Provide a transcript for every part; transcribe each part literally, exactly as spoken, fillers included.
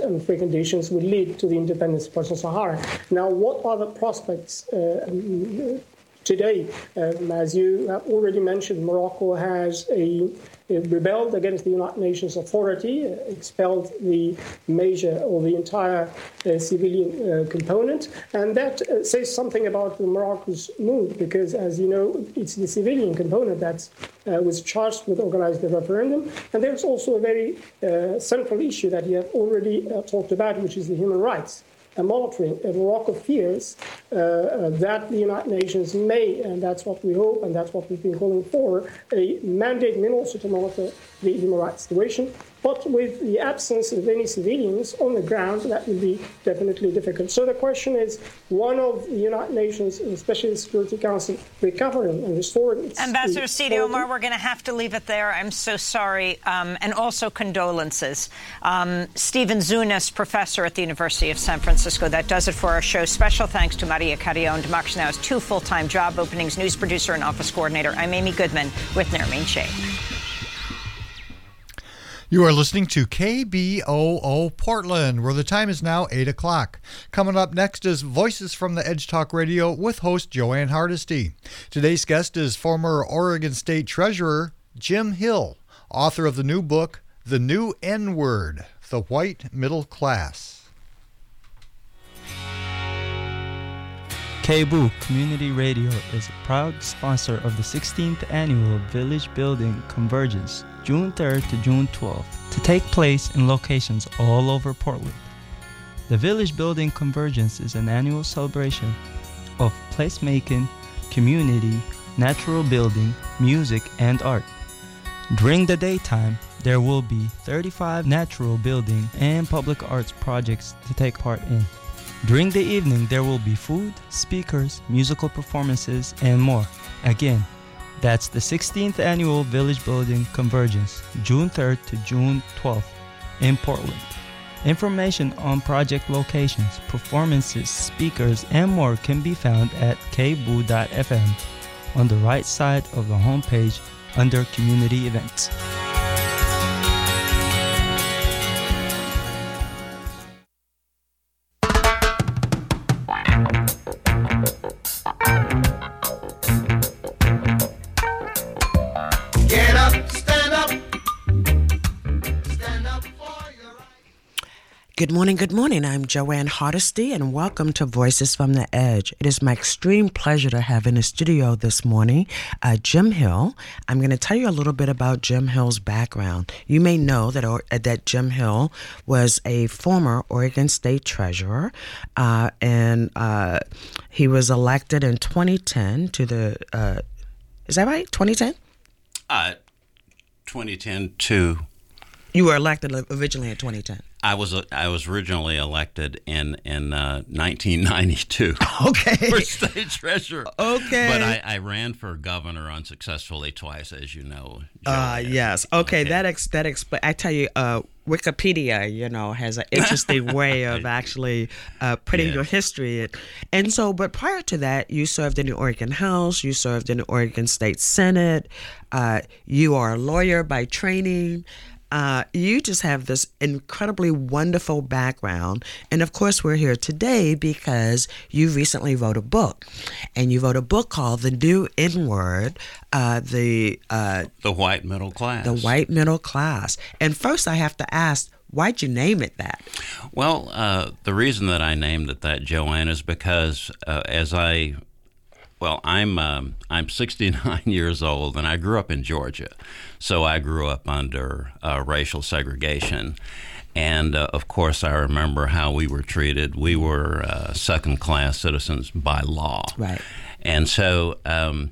um, preconditions would lead to the independence of Western Sahara. Now, what are the prospects uh, today? Um, as you have already mentioned, Morocco has a rebelled against the United Nations authority, uh, expelled the major or the entire uh, civilian uh, component, and that uh, says something about the Morocco's mood, because, as you know, it's the civilian component that uh, was charged with organizing the referendum, and there's also a very uh, central issue that you have already uh, talked about, which is the human rights. A monitoring. Uh, Morocco fears uh, uh, that the United Nations may, and that's what we hope, and that's what we've been calling for, a mandate may also to monitor the human rights situation. But with the absence of any civilians on the ground, that will be definitely difficult. So the question is, one of the United Nations, especially the Security Council, recovering and restoring its... Ambassador Sidi Omar, we're going to have to leave it there. I'm so sorry. Um, and also condolences. Um, Stephen Zunas, professor at the University of San Francisco. That does it for our show. Special thanks to Maria Carrion, Democracy Now!'s two full-time job openings, news producer and office coordinator. I'm Amy Goodman with Nermeen Sheikh. You are listening to K B O O Portland, where the time is now eight o'clock. Coming up next is Voices from the Edge Talk Radio with host Joanne Hardesty. Today's guest is former Oregon State Treasurer Jim Hill, author of the new book, The New N-Word, The White Middle Class. K B O O Community Radio is a proud sponsor of the sixteenth Annual Village Building Convergence, June third to June twelfth, to take place in locations all over Portland. The Village Building Convergence is an annual celebration of placemaking, community, natural building, music, and art. During the daytime, there will be thirty-five natural building and public arts projects to take part in. During the evening, there will be food, speakers, musical performances, and more. Again, that's the sixteenth Annual Village Building Convergence, June third to June twelfth in Portland. Information on project locations, performances, speakers, and more can be found at k b o o dot f m on the right side of the homepage under Community Events. Good morning, good morning. I'm Joanne Hardesty, and welcome to Voices from the Edge. It is my extreme pleasure to have in the studio this morning uh, Jim Hill. I'm going to tell you a little bit about Jim Hill's background. You may know that or, uh, that Jim Hill was a former Oregon State Treasurer, uh, and uh, he was elected in twenty ten to the, uh, is that right, twenty ten? Uh, twenty ten to... You were elected originally in twenty ten. I was I was originally elected in in uh, nineteen ninety-two. Okay. For state treasurer. Okay. But I, I ran for governor unsuccessfully twice, as you know. Uh, yes. Okay. okay. That ex that explains. I tell you, uh, Wikipedia, you know, has an interesting way of actually uh, putting yes. your history. And so, but prior to that, you served in the Oregon House. You served in the Oregon State Senate. Uh, you are a lawyer by training. Uh, you just have this incredibly wonderful background. And of course, we're here today because you recently wrote a book. And you wrote a book called The New N-Word, uh, the, uh, the White Middle Class. The White Middle Class. And first I have to ask, why'd you name it that? Well, uh, the reason that I named it that, Joanne, is because uh, as I... Well, I'm um, I'm sixty-nine years old, and I grew up in Georgia. So I grew up under uh, racial segregation. And, uh, of course, I remember how we were treated. We were uh, second-class citizens by law. Right. And so um,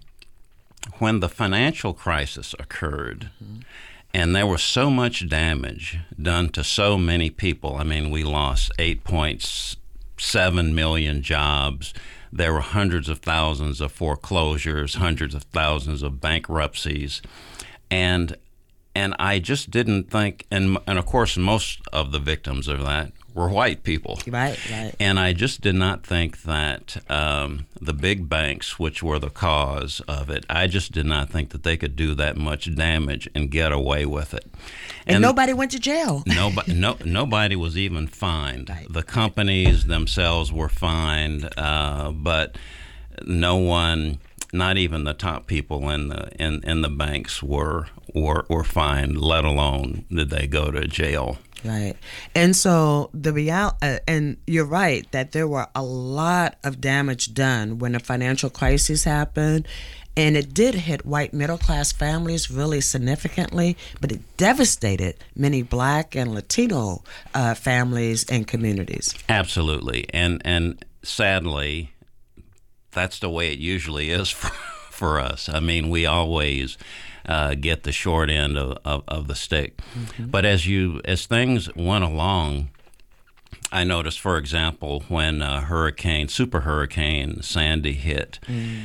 when the financial crisis occurred, mm-hmm. and there was so much damage done to so many people, I mean, we lost eight point seven million jobs. There were hundreds of thousands of foreclosures, hundreds of thousands of bankruptcies. And and I just didn't think, and and of course most of the victims of that were white people. Right, right. And I just did not think that um, the big banks, which were the cause of it, I just did not think that they could do that much damage and get away with it. And, and nobody went to jail. nobody, no, nobody was even fined. Right. The companies themselves were fined, uh, but no one, not even the top people in the in, in the banks were, were were fined, let alone did they go to jail. Right. And so the real uh, and you're right that there were a lot of damage done when the financial crisis happened, and it did hit white middle class families really significantly, but it devastated many Black and Latino uh, families and communities. Absolutely. And and sadly, that's the way it usually is for, for us. I mean, we always Uh, get the short end of, of, of the stick. Mm-hmm. But as you as things went along, I noticed, for example, when uh, Hurricane, Super Hurricane Sandy hit. Mm.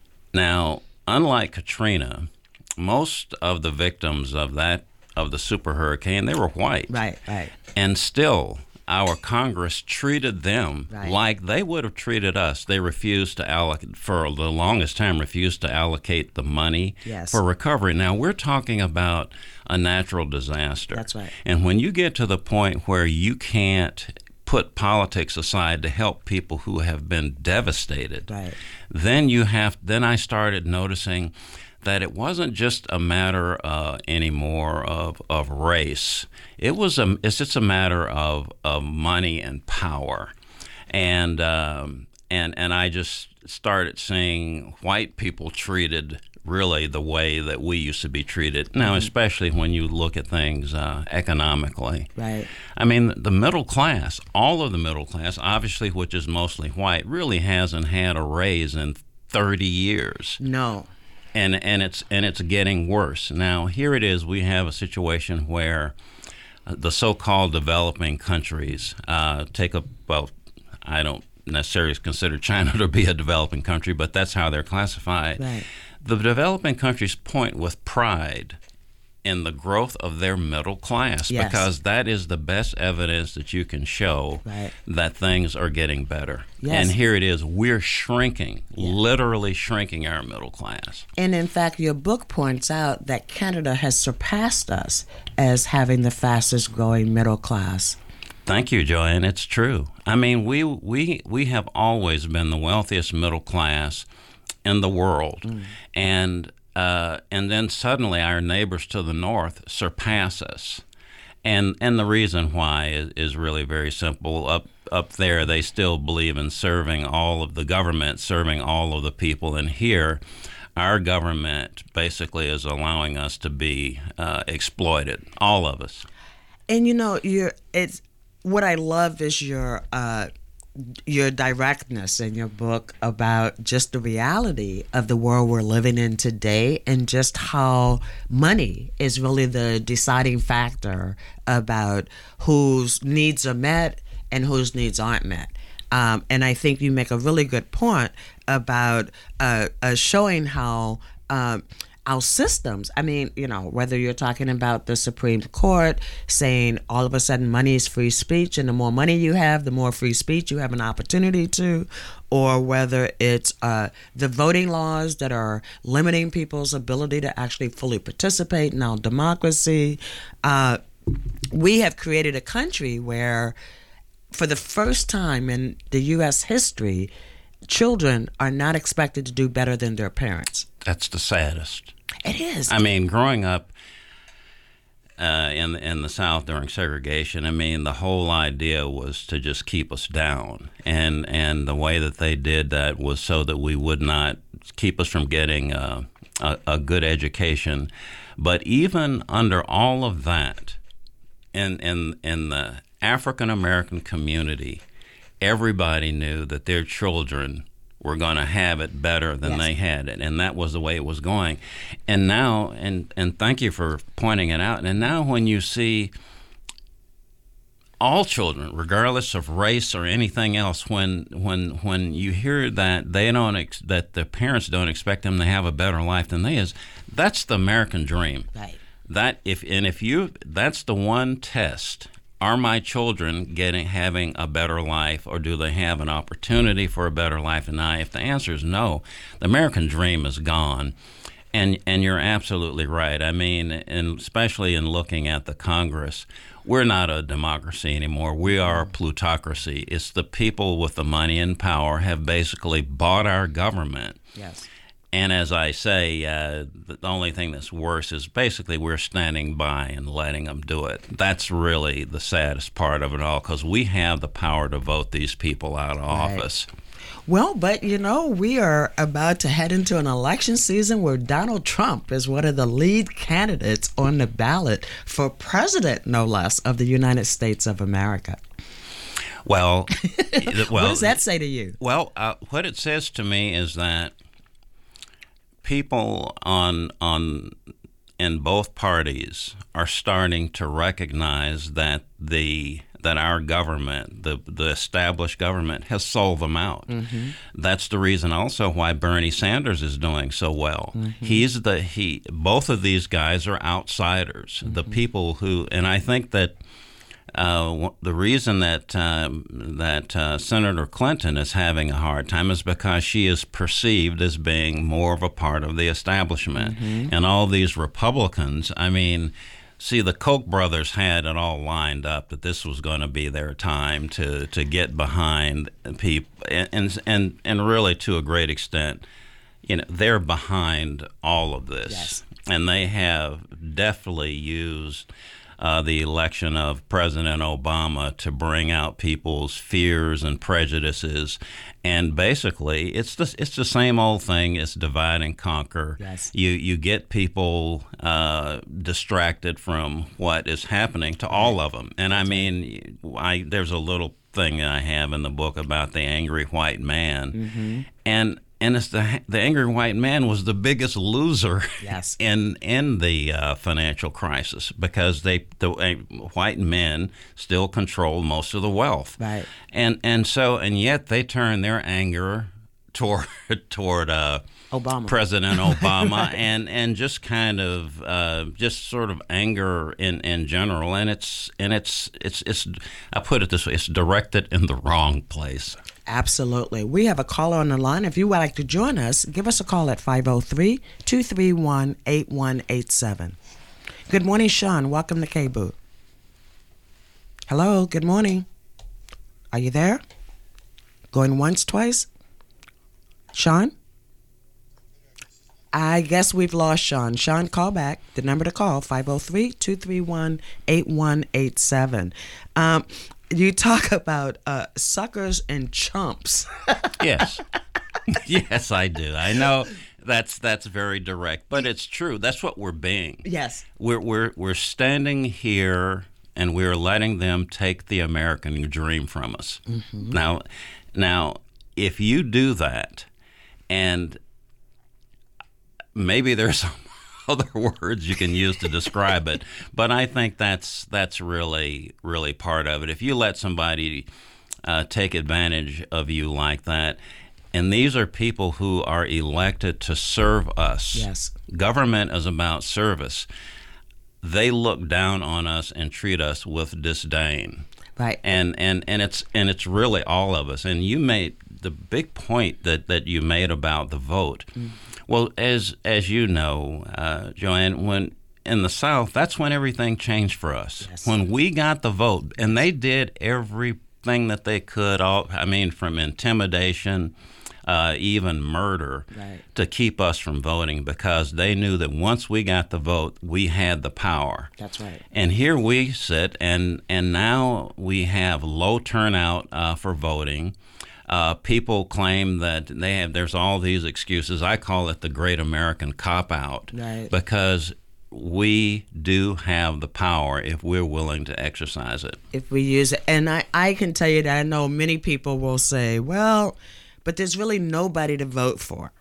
Now, unlike Katrina, most of the victims of that of the Super Hurricane, they were white. Right, right. And still, our Congress treated them right. like they would have treated us. They refused to allocate, for the longest time, refused to allocate the money yes. for recovery. Now, we're talking about a natural disaster. That's right. And when you get to the point where you can't put politics aside to help people who have been devastated, right. then you have. Then I started noticing that it wasn't just a matter uh, anymore of, of race. It was a, it's just a matter of, of money and power. And, um, and, and I just started seeing white people treated really the way that we used to be treated. Now, Mm-hmm. especially when you look at things uh, economically. Right. I mean, the middle class, all of the middle class, obviously, which is mostly white, really hasn't had a raise in thirty years. No. And and it's and it's getting worse. Now, here it is. We have a situation where the so-called developing countries uh, take a, well, I don't necessarily consider China to be a developing country, but that's how they're classified. Right. The developing countries point with pride in the growth of their middle class Yes. because that is the best evidence that you can show right. that things are getting better. Yes. And here it is. We're shrinking, yeah. literally shrinking our middle class. And in fact, your book points out that Canada has surpassed us as having the fastest growing middle class. Thank you, Joanne. It's true. I mean, we we we have always been the wealthiest middle class in the world. Mm. And Uh, and then suddenly our neighbors to the north surpass us. And and the reason why is, is really very simple. Up up there, they still believe in serving all of the government, serving all of the people. And here, our government basically is allowing us to be uh, exploited, all of us. And you know, you're, it's what I love is your uh, your directness in your book about just the reality of the world we're living in today and just how money is really the deciding factor about whose needs are met and whose needs aren't met. Um, and I think you make a really good point about uh, uh, showing how um, our systems, I mean, you know, whether you're talking about the Supreme Court saying all of a sudden money is free speech and the more money you have, the more free speech you have an opportunity to, or whether it's uh, the voting laws that are limiting people's ability to actually fully participate in our democracy. Uh, we have created a country where for the first time in the U S history, children are not expected to do better than their parents. That's the saddest. It is. I mean, growing up uh, in in the South during segregation, I mean, the whole idea was to just keep us down, and and the way that they did that was so that we would not keep us from getting uh, a, a good education. But even under all of that, in in in the African American community, everybody knew that their children were going to have it better than yes. they had it, and that was the way it was going. And now, and and thank you for pointing it out. And now, when you see all children, regardless of race or anything else, when when when you hear that they don't ex- that the parents don't expect them to have a better life than they is, that's the American dream. Right. that if and if you that's the one test. Are my children getting having a better life, or do they have an opportunity for a better life? And now, if the answer is no, the American dream is gone. And and you're absolutely right. I mean, and especially in looking at the Congress, we're not a democracy anymore. We are a plutocracy. It's the people with the money and power have basically bought our government. Yes. And as I say, uh, the only thing that's worse is basically we're standing by and letting them do it. That's really the saddest part of it all, because we have the power to vote these people out of Right. office. Well, but you know, we are about to head into an election season where Donald Trump is one of the lead candidates on the ballot for president, no less, of the United States of America. Well, well What does that say to you? Well, uh, what it says to me is that people on on in both parties are starting to recognize that the that our government, the the established government, has sold them out. Mm-hmm. That's the reason also why Bernie Sanders is doing so well. Mm-hmm. He's the he. Both of these guys are outsiders. Mm-hmm. The people who, and I think that. Uh, the reason that um, that uh, Senator Clinton is having a hard time is because she is perceived as being more of a part of the establishment. Mm-hmm. And all these Republicans, I mean, see, the Koch brothers had it all lined up that this was going to be their time to, to get behind people, and and and really to a great extent, you know, they're behind all of this, yes. And they have definitely used. Uh, the election of President Obama to bring out people's fears and prejudices, and basically it's the it's the same old thing. It's divide and conquer. Yes. You you get people uh, distracted from what is happening to all of them, and I mean, I there's a little thing I have in the book about the angry white man, mm-hmm. and. And it's the the angry white man was the biggest loser yes. in in the uh, financial crisis, because they the uh, white men still control most of the wealth, right? And and so and yet they turn their anger toward toward uh, Obama, President Obama, and and just kind of uh, just sort of anger in, in general, and it's and it's it's it's I put it this way: it's directed in the wrong place. Absolutely. We have a caller on the line. If you would like to join us, give us a call at five oh three, two three one, eight one eight seven. Good morning, Sean. Welcome to K-Boo. Hello. Good morning. Are you there? Going once, twice? Sean? I guess we've lost Sean. Sean, call back. The number to call, five oh three, two three one, eight one eight seven. Um, you talk about uh, suckers and chumps. Yes. Yes, I do. I know that's that's very direct, but it's true. That's what we're being. Yes. We're we're we're standing here and we're letting them take the American dream from us. Mm-hmm. Now now if you do that, and maybe there's some other words you can use to describe it, but I think that's that's really really part of it. If you let somebody uh, take advantage of you like that, and these are people who are elected to serve us. Yes. Government is about service. They look down on us and treat us with disdain. Right. And and and it's and it's really all of us. And you made the big point that, that you made about the vote. Mm. Well, as as you know, uh, Joanne, when in the South, that's when everything changed for us. Yes. When we got the vote, and they did everything that they could. All I mean, from intimidation, uh, even murder, right. to keep us from voting, because they knew that once we got the vote, we had the power. That's right. And here we sit, and and now we have low turnout uh, for voting. Uh, people claim that they have. There's all these excuses. I call it the Great American Cop-Out, right. because we do have the power if we're willing to exercise it. If we use it, and I, I can tell you that I know many people will say, well, but there's really nobody to vote for.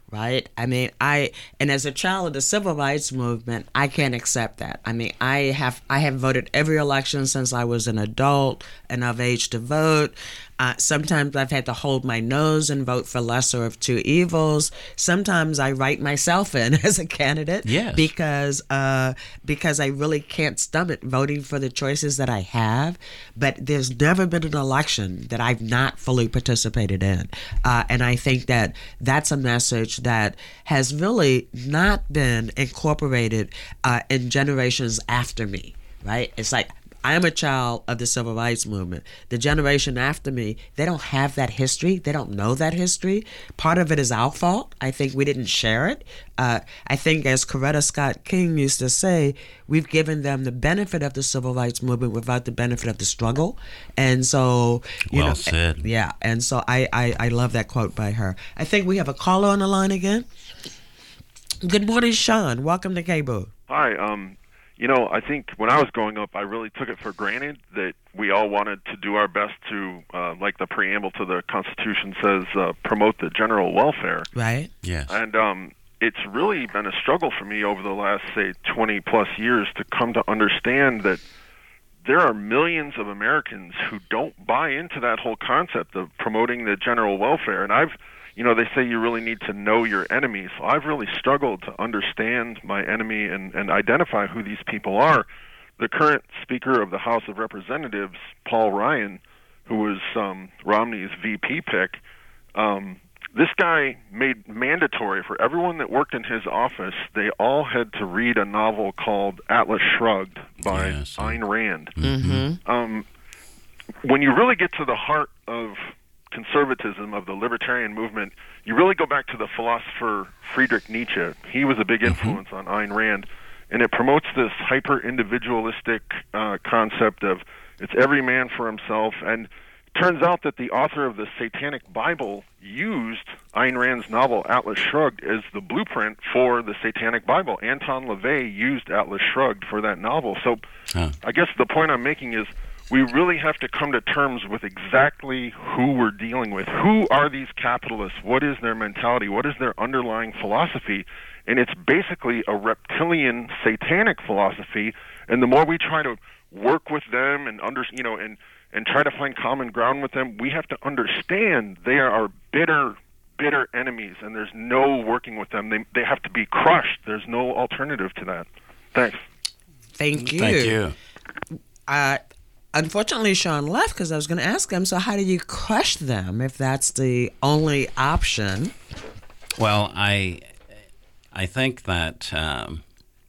right? I mean, I and as a child of the civil rights movement, I can't accept that. I mean, I have I have voted every election since I was an adult and of age to vote. Uh, sometimes I've had to hold my nose and vote for lesser of two evils. Sometimes I write myself in as a candidate yes. because uh, because I really can't stomach voting for the choices that I have. But there's never been an election that I've not fully participated in. Uh, and I think that that's a message that has really not been incorporated uh, in generations after me, right? It's like, I'm a child of the civil rights movement. The generation after me, they don't have that history. They don't know that history. Part of it is our fault. I think we didn't share it. Uh, I think, as Coretta Scott King used to say, we've given them the benefit of the civil rights movement without the benefit of the struggle. And so, you well know, said. Yeah. And so I, I, I love that quote by her. I think we have a caller on the line again. Good morning, Sean. Welcome to K B O O. Hi. Um. You know, I think when I was growing up, I really took it for granted that we all wanted to do our best to, uh, like the preamble to the Constitution says, uh, promote the general welfare. Right. Yes. And um, it's really been a struggle for me over the last, say, twenty plus years to come to understand that there are millions of Americans who don't buy into that whole concept of promoting the general welfare. And I've You know, they say you really need to know your enemies. So I've really struggled to understand my enemy and, and identify who these people are. The current Speaker of the House of Representatives, Paul Ryan, who was um, Romney's V P pick, um, this guy made mandatory for everyone that worked in his office, they all had to read a novel called Atlas Shrugged by yes. Ayn Rand. Mm-hmm. Um, when you really get to the heart of conservatism, of the libertarian movement, you really go back to the philosopher Friedrich Nietzsche. He was a big influence mm-hmm. on Ayn Rand, and it promotes this hyper-individualistic uh, concept of it's every man for himself. And it turns out that the author of the Satanic Bible used Ayn Rand's novel Atlas Shrugged as the blueprint for the Satanic Bible. Anton LaVey used Atlas Shrugged for that novel. So huh. I guess the point I'm making is we really have to come to terms with exactly who we're dealing with. Who are these capitalists? What is their mentality? What is their underlying philosophy? And it's basically a reptilian, satanic philosophy. And the more we try to work with them and under, you know, and and try to find common ground with them, we have to understand they are our bitter, bitter enemies, and there's no working with them. They they have to be crushed. There's no alternative to that. Thanks. Thank you. Thank you. Uh, Unfortunately, Sean left because I was going to ask him, so how do you crush them if that's the only option? Well, I I think that um,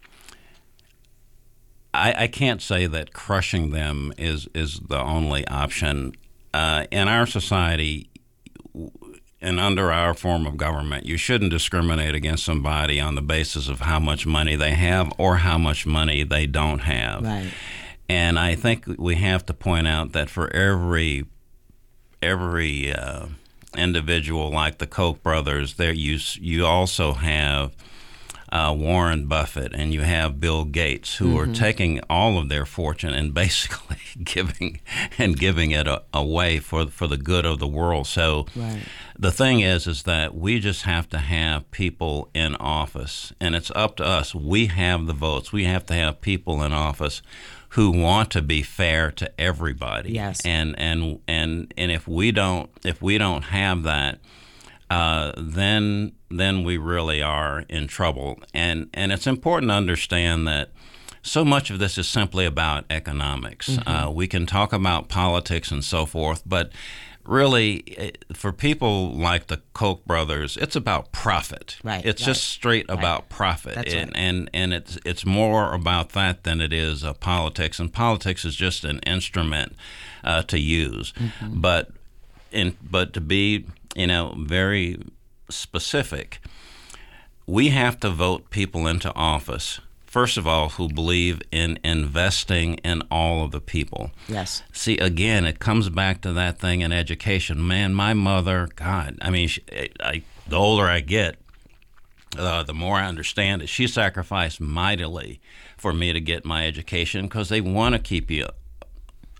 I, I can't say that crushing them is, is the only option. Uh, in our society and under our form of government, you shouldn't discriminate against somebody on the basis of how much money they have or how much money they don't have. Right. And I think we have to point out that for every every uh, individual like the Koch brothers, there you you also have uh, Warren Buffett and you have Bill Gates, who mm-hmm. are taking all of their fortune and basically giving and giving it a, away for for the good of the world. So right. the thing is, is that we just have to have people in office, and it's up to us. We have the votes. We have to have people in office who want to be fair to everybody. Yes. And and and and if we don't if we don't have that, uh, then then we really are in trouble. And and it's important to understand that so much of this is simply about economics. Mm-hmm. Uh, we can talk about politics and so forth, but really, for people like the Koch brothers, it's about profit. Right. It's right. just straight right. about profit. That's and, right. and and it's it's more about that than it is uh, politics. And politics is just an instrument uh, to use. Mm-hmm. But in but to be you know very specific, we have to vote people into office, first of all, who believe in investing in all of the people. Yes. See, again, it comes back to that thing in education. Man, my mother, God, I mean, she, I, the older I get, uh, the more I understand it. She sacrificed mightily for me to get my education because they want to keep you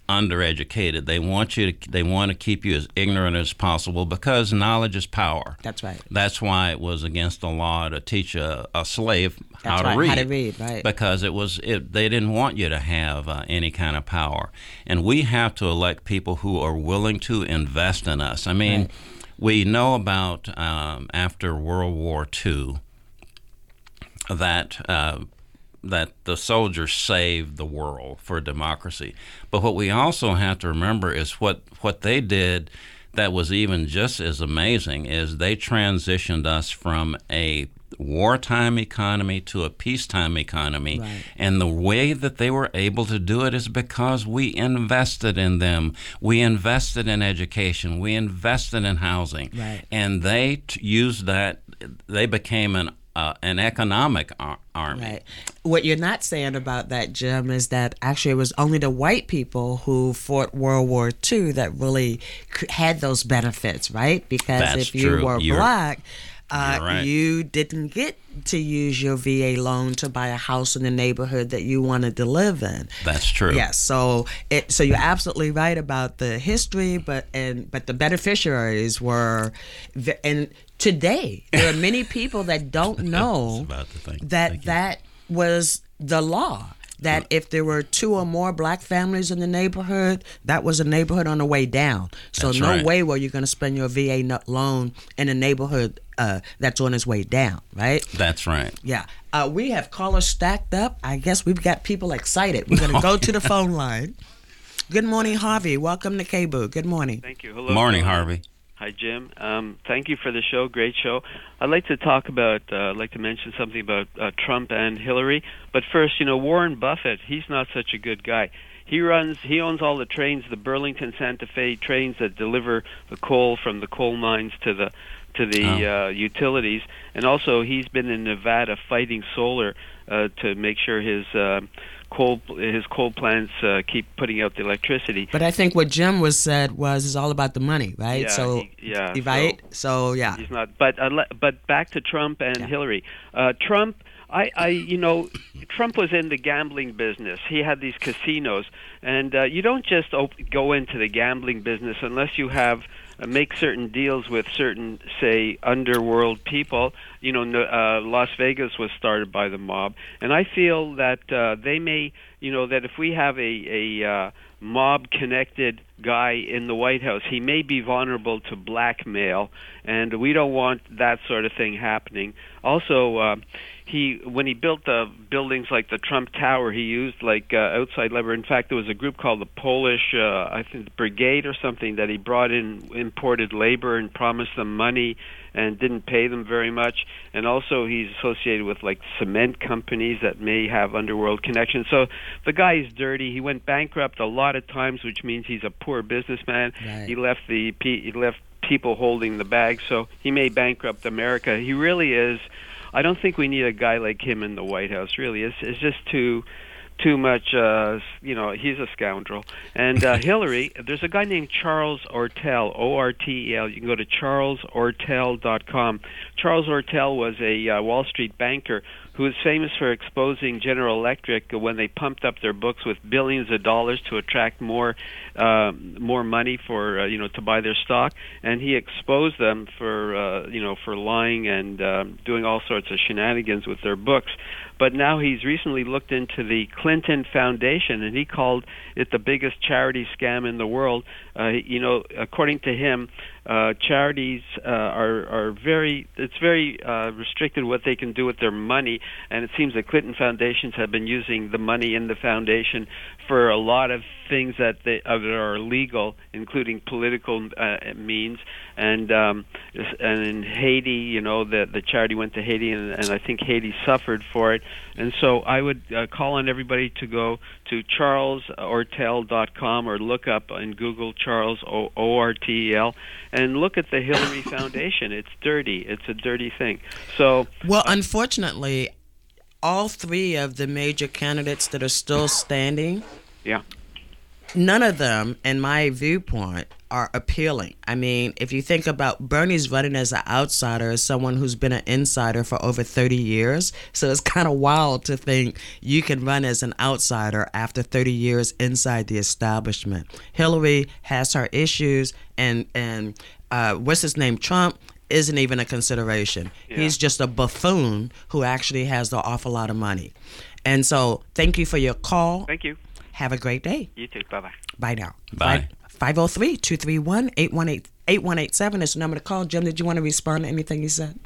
undereducated. They want you to, they want to keep you as ignorant as possible because knowledge is power. That's right. That's why it was against the law to teach a, a slave how That's to right, read. how to read, right. Because it was it, they didn't want you to have uh, any kind of power. And we have to elect people who are willing to invest in us. I mean, right. we know about um, after World War Two that uh, that the soldiers saved the world for democracy. But what we also have to remember is what, what they did that was even just as amazing is they transitioned us from a wartime economy to a peacetime economy. Right. And the way that they were able to do it is because we invested in them. We invested in education. We invested in housing. Right. And they t- used that. They became an Uh, an economic ar- army. Right. What you're not saying about that, Jim, is that actually it was only the white people who fought World War Two that really c- had those benefits, right? Because That's if you true. were You're- black, uh, right. you didn't get to use your V A loan to buy a house in the neighborhood that you wanted to live in. That's true. Yes. So it, so you're absolutely right about the history, but and but the beneficiaries were, ve- and today there are many people that don't know about the thing. that Thank you. that was the law. That if there were two or more black families in the neighborhood, that was a neighborhood on the way down. So That's no right. way were you going to spend your V A no- loan in a neighborhood uh, that's on its way down, right? That's right. Yeah. Uh, we have callers stacked up. I guess we've got people excited. We're going to go to the phone line. Good morning, Harvey. Welcome to K B O O. Good morning. Thank you. Hello. Morning, Joanne. Harvey. Hi, Jim. Um, thank you for the show. Great show. I'd like to talk about, uh, I'd like to mention something about uh, Trump and Hillary. But first, you know, Warren Buffett, he's not such a good guy. He runs, he owns all the trains, the Burlington Santa Fe trains that deliver the coal from the coal mines to the to the Oh. uh, utilities. And also, he's been in Nevada fighting solar uh, to make sure his uh, coal his coal plants uh, keep putting out the electricity. But I think what Jim was said was it's all about the money, right? Yeah, so, he- yeah, right? So, yeah. He's not. But uh, le- but back to Trump and Yeah. Hillary. Uh, Trump, I, I, you know, Trump was in the gambling business. He had these casinos, and uh, you don't just op- go into the gambling business unless you have uh, make certain deals with certain, say, underworld people. You know, no- uh, Las Vegas was started by the mob, and I feel that uh, they may, you know, that if we have a a uh, mob-connected guy in the White House, he may be vulnerable to blackmail, and we don't want that sort of thing happening. Also, uh, he when he built the buildings like the Trump Tower, he used like uh, outside labor. In fact, there was a group called the Polish, uh, I think, Brigade or something that he brought in imported labor and promised them money and didn't pay them very much. And also, he's associated with like cement companies that may have underworld connections. So the guy is dirty. He went bankrupt a lot of times, which means he's a poor businessman. Right. He left the pe- he left people holding the bag, so he may bankrupt America. He really is. I don't think we need a guy like him in the White House. Really, it's, it's just too, too much. Uh, you know, he's a scoundrel. And uh, Hillary, there's a guy named Charles Ortel, O R T E L. You can go to charles ortel dot com. Charles Ortel was a uh, Wall Street banker who is famous for exposing General Electric when they pumped up their books with billions of dollars to attract more, uh, more money for uh, you know to buy their stock, and he exposed them for uh, you know for lying and um, doing all sorts of shenanigans with their books. But now he's recently looked into the Clinton Foundation, and he called it the biggest charity scam in the world. Uh, you know, according to him, uh, charities uh, are are very it's very uh, restricted what they can do with their money, and it seems that Clinton foundations have been using the money in the foundation for a lot of things that they uh, that are illegal, including political uh, means. And um, and in Haiti, you know, the the charity went to Haiti, and, and I think Haiti suffered for it. And so I would uh, call on everybody to go to charles ortel dot com or look up in Google Charles O R T E L and look at the Hillary Foundation. It's dirty. It's a dirty thing. So Well, unfortunately, all three of the major candidates that are still standing, yeah. none of them, in my viewpoint, are appealing. I mean, if you think about Bernie's running as an outsider, as someone who's been an insider for over thirty years, so it's kind of wild to think you can run as an outsider after thirty years inside the establishment. Hillary has her issues, and and uh, what's his name, Trump, isn't even a consideration. Yeah. He's just a buffoon who actually has an awful lot of money. And so, thank you for your call. Thank you. Have a great day. You too. Bye bye. Bye now. Bye. five oh three, two three one, eight one eight, eight one eight seven is the number to call. Jim, did you want to respond to anything he said?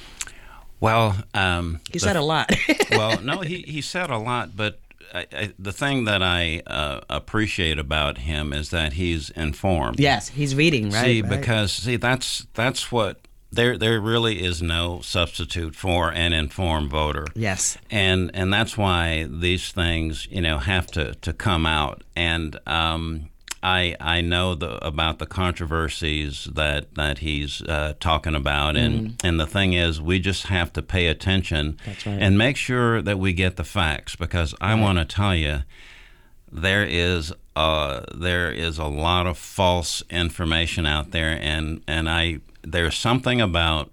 Well, um, he said a lot. Well, no, he, he said a lot, but I, I, the thing that I uh, appreciate about him is that he's informed. Yes, he's reading, right? See, right. because see, that's that's what there there really is no substitute for an informed voter. Yes, and and that's why these things, you know, have to, to come out. And um, I I know the, about the controversies that that he's uh, talking about, and mm. and the thing is, we just have to pay attention. That's right. And make sure that we get the facts, because I right. want to tell you, there is uh, there is a lot of false information out there, and and I. There's something about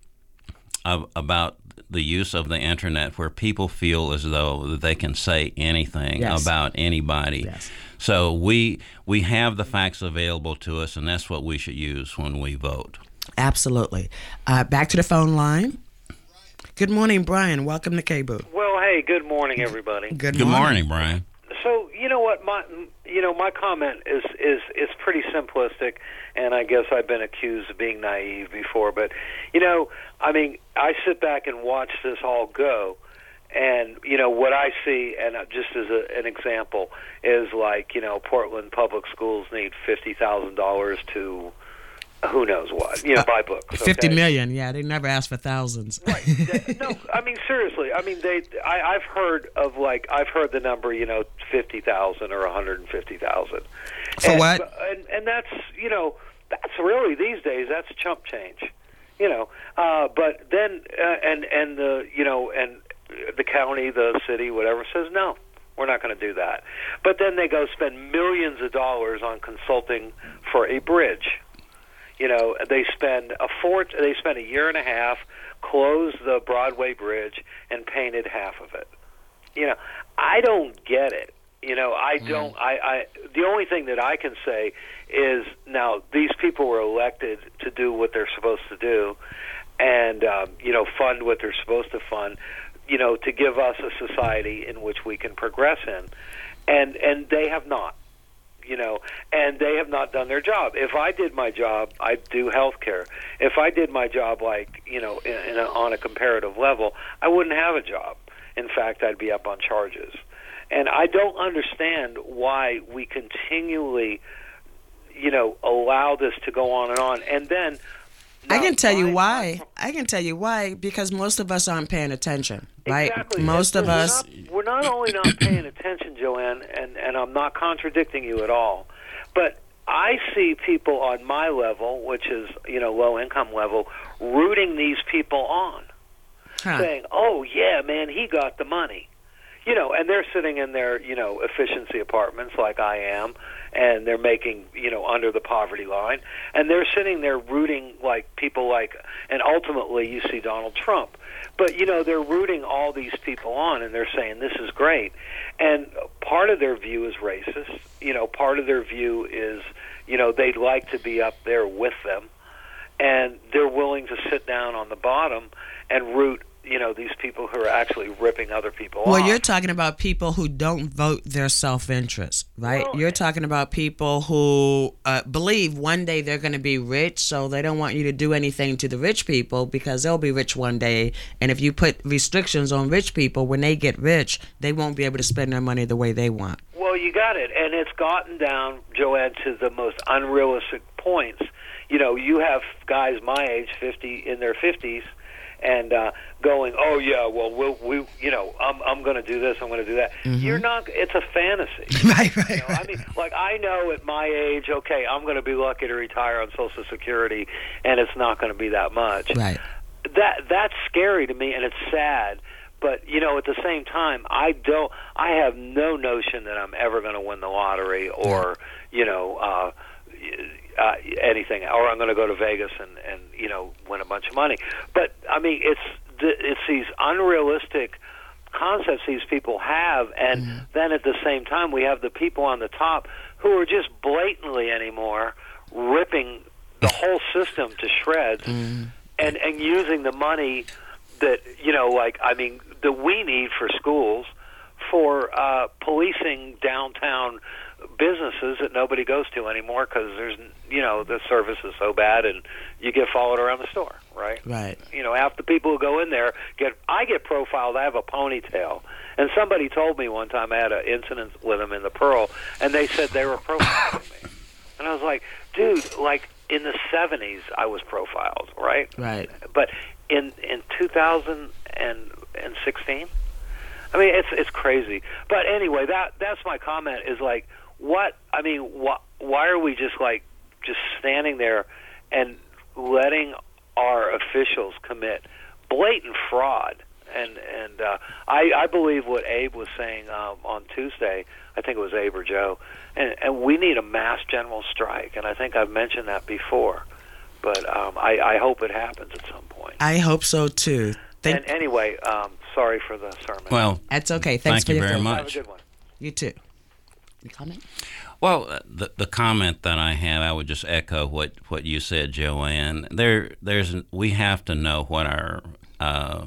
uh, about the use of the internet where people feel as though they can say anything yes. about anybody. Yes. So we we have the facts available to us, and that's what we should use when we vote. Absolutely. Uh, back to the phone line. Good morning, Brian. Welcome to K-Boo. Well, hey, good morning, everybody. Good morning, good morning Brian. So you know what, my you know my comment is is is pretty simplistic, and I guess I've been accused of being naive before. But you know, I mean, I sit back and watch this all go, and you know what I see, and just as a, an example, is like you know Portland Public Schools need fifty thousand dollars to. Who knows what? You know, buy books. Okay? Fifty million, yeah. They never ask for thousands. Right. No, I mean seriously. I mean they. I, I've heard of like I've heard the number, you know, fifty thousand or one hundred and fifty thousand. For and, what? And and that's you know that's really these days that's chump change, you know. Uh, but then uh, and and the you know and the county, the city, whatever says no. We're not going to do that. But then they go spend millions of dollars on consulting for a bridge. You know, they spend a fort. They spend a year and a half, close the Broadway Bridge, and painted half of it. You know, I don't get it. You know, I don't. Mm. I, I. The only thing that I can say is now these people were elected to do what they're supposed to do, and um, you know, fund what they're supposed to fund. You know, to give us a society in which we can progress in, and and they have not. You know, and they have not done their job. If I did my job, I'd do health care. If I did my job like, you know, in, in a, on a comparative level, I wouldn't have a job. In fact, I'd be up on charges. And I don't understand why we continually, you know, allow this to go on and on. And then... I can tell you why. I can tell you why, because most of us aren't paying attention, right? Exactly. Most and of we're us... Not, we're not only not paying attention, Joanne, and, and I'm not contradicting you at all, but I see people on my level, which is, you know, low-income level, rooting these people on, huh. saying, oh, yeah, man, he got the money. You know, and they're sitting in their, you know, efficiency apartments like I am, and they're making, you know, under the poverty line, and they're sitting there rooting like people like, and ultimately you see Donald Trump. But, you know, they're rooting all these people on, and they're saying this is great. And part of their view is racist. You know, part of their view is, you know, they'd like to be up there with them, and they're willing to sit down on the bottom and root, you know, these people who are actually ripping other people well, off. Well, you're talking about people who don't vote their self-interest, right? Well, you're talking about people who uh, believe one day they're going to be rich, so they don't want you to do anything to the rich people because they'll be rich one day. And if you put restrictions on rich people, when they get rich, they won't be able to spend their money the way they want. Well, you got it. And it's gotten down, Joanne, to the most unrealistic points. You know, you have guys my age, fifty, in their fifties, and uh, going, oh yeah, well, we'll we, you know, I'm I'm going to do this, I'm going to do that. Mm-hmm. You're not. It's a fantasy. right, right, you know? right. I mean, like I know at my age, okay, I'm going to be lucky to retire on Social Security, and it's not going to be that much. Right. That that's scary to me, and it's sad. But you know, at the same time, I don't. I have no notion that I'm ever going to win the lottery, or you know. Uh, uh, anything, or I'm going to go to Vegas and, and you know win a bunch of money. But I mean, it's it's these unrealistic concepts these people have, and mm. then at the same time, we have the people on the top who are just blatantly anymore ripping the whole system to shreds, mm. and and using the money that you know, like I mean, that we need for schools, for uh, policing downtown businesses that nobody goes to anymore because there's, you know, the service is so bad and you get followed around the store, right? Right. You know, half the people who go in there get, I get profiled, I have a ponytail. And somebody told me one time, I had an incident with them in the Pearl, and they said they were profiling me. And I was like, dude, like in the seventies I was profiled, right? Right. But in, in two thousand sixteen, I mean, it's it's crazy. But anyway, that that's my comment is like, what, I mean, wh- why are we just like, just standing there and letting our officials commit blatant fraud? And and uh, I, I believe what Abe was saying um, on Tuesday, I think it was Abe or Joe, and, and we need a mass general strike. And I think I've mentioned that before. But um, I, I hope it happens at some point. I hope so, too. Thank and anyway, um, sorry for the sermon. Well, that's okay. Thanks thank for you your very phone. much. Have a good one. You too. Any comment? Well, the the comment that I have, I would just echo what, what you said, Joanne. There, there's we have to know what our uh,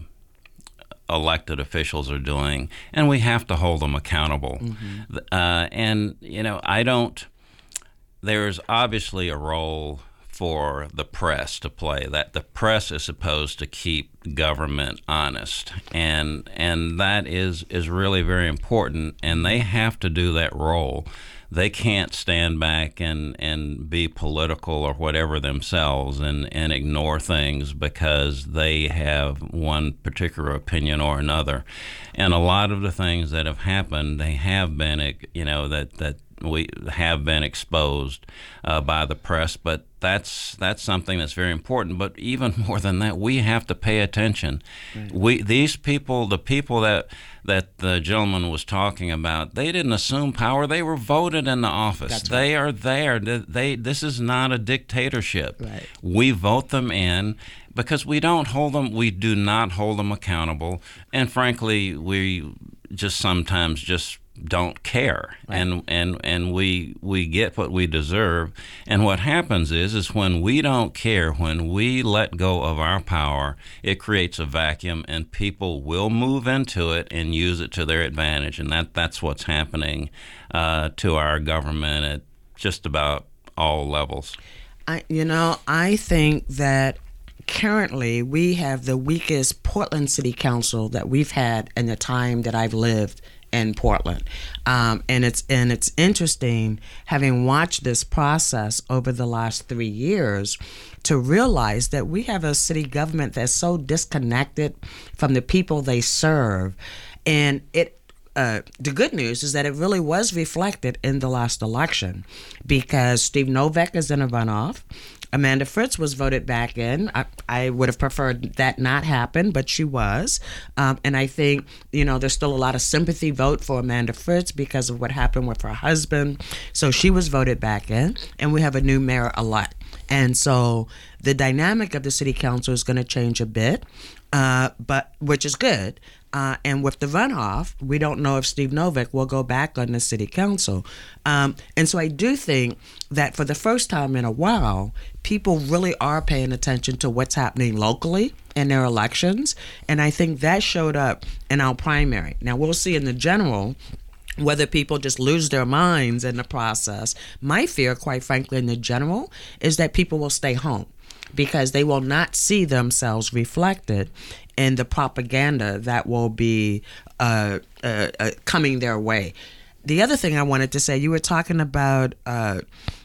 elected officials are doing, and we have to hold them accountable. Mm-hmm. Uh, and you know, I don't. There's obviously a role for the press to play. That the press is supposed to keep government honest, and and that is is really very important, and they have to do that role. They can't stand back and, and be political or whatever themselves and, and ignore things because they have one particular opinion or another. And a lot of the things that have happened, they have been, you know, that, that we have been exposed uh, by the press, but that's that's something that's very important. But even more than that, we have to pay attention. Right. We these people, the people that that the gentleman was talking about, they didn't assume power. They were voted in the office. That's they right. are there. They, they this is not a dictatorship. Right. We vote them in because we don't hold them. We do not hold them accountable. And frankly, we just sometimes just don't care, right. and and and we we get what we deserve. And what happens is is when we don't care, when we let go of our power, it creates a vacuum, and people will move into it and use it to their advantage. And that that's what's happening uh, to our government at just about all levels. I you know I think that currently we have the weakest Portland City Council that we've had in the time that I've lived in Portland, um, and it's and it's interesting having watched this process over the last three years to realize that we have a city government that's so disconnected from the people they serve, and it. Uh, the good news is that it really was reflected in the last election because Steve Novak is in a runoff. Amanda Fritz was voted back in. I, I would have preferred that not happen, but she was. Um, and I think, you know, there's still a lot of sympathy vote for Amanda Fritz because of what happened with her husband. So she was voted back in, and we have a new mayor-elect. And so the dynamic of the city council is going to change a bit, uh, but which is good. Uh, and with the runoff, we don't know if Steve Novak will go back on the city council. Um, and so I do think that for the first time in a while, people really are paying attention to what's happening locally in their elections. And I think that showed up in our primary. Now, we'll see in the general whether people just lose their minds in the process. My fear, quite frankly, in the general, is that people will stay home because they will not see themselves reflected in the propaganda that will be uh, uh, uh, coming their way. The other thing I wanted to say, you were talking about uh,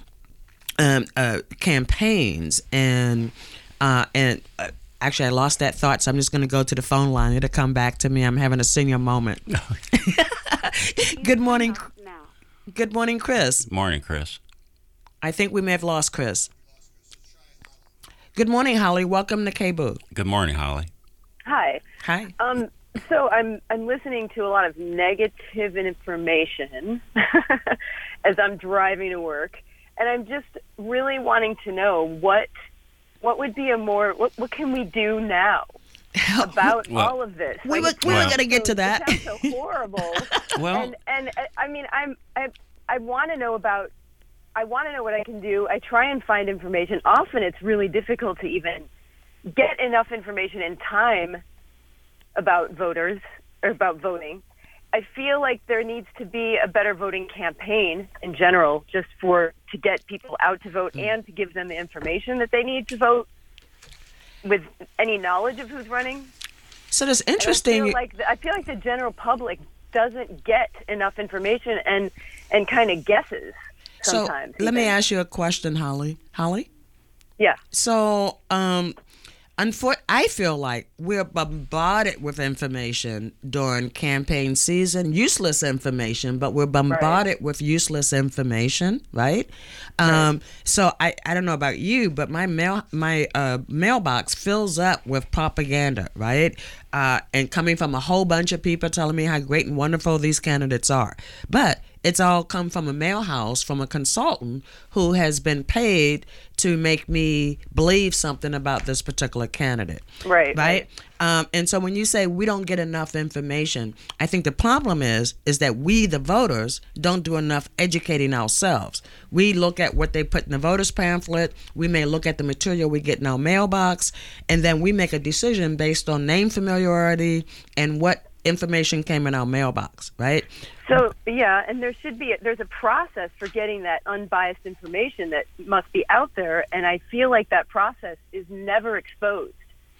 um, uh, campaigns, and uh, and uh, actually I lost that thought, so I'm just going to go to the phone line. It'll come back to me. I'm having a senior moment. Good morning. Good morning, Chris. Morning, Chris. I think we may have lost Chris. Good morning, Holly. Welcome to K B O O. Good morning, Holly. Hi. Hi. Um, so I'm I'm listening to a lot of negative information as I'm driving to work, and I'm just really wanting to know what what would be a more what what can we do now about well, all of this? We like, were, we were well, going to get to that. It sounds so horrible. well, and and I mean, I'm I I want to know about. I want to know what I can do. I try and find information. Often it's really difficult to even get enough information in time about voters or about voting. I feel like there needs to be a better voting campaign in general, just for to get people out to vote and to give them the information that they need to vote with any knowledge of who's running. So that's interesting. I feel like the, I feel like the general public doesn't get enough information and and kind of guesses. Sometimes, so let me ask you a question, Holly. Holly? Yeah. So, um, unfor- I feel like we're bombarded with information during campaign season, useless information, but we're bombarded right. with useless information, right? Um, right. So I, I don't know about you, but my mail my uh, mailbox fills up with propaganda, right? Uh, and coming from a whole bunch of people telling me how great and wonderful these candidates are. But it's all come from a mail house, from a consultant who has been paid to make me believe something about this particular candidate. Right. Right. Um, and so when you say we don't get enough information, I think the problem is is that we, the voters, don't do enough educating ourselves. We look at what they put in the voters pamphlet. We may look at the material we get in our mailbox, and then we make a decision based on name familiarity and what information came in our mailbox, right? So, yeah, and there should be, there's a process for getting that unbiased information that must be out there, and I feel like that process is never exposed.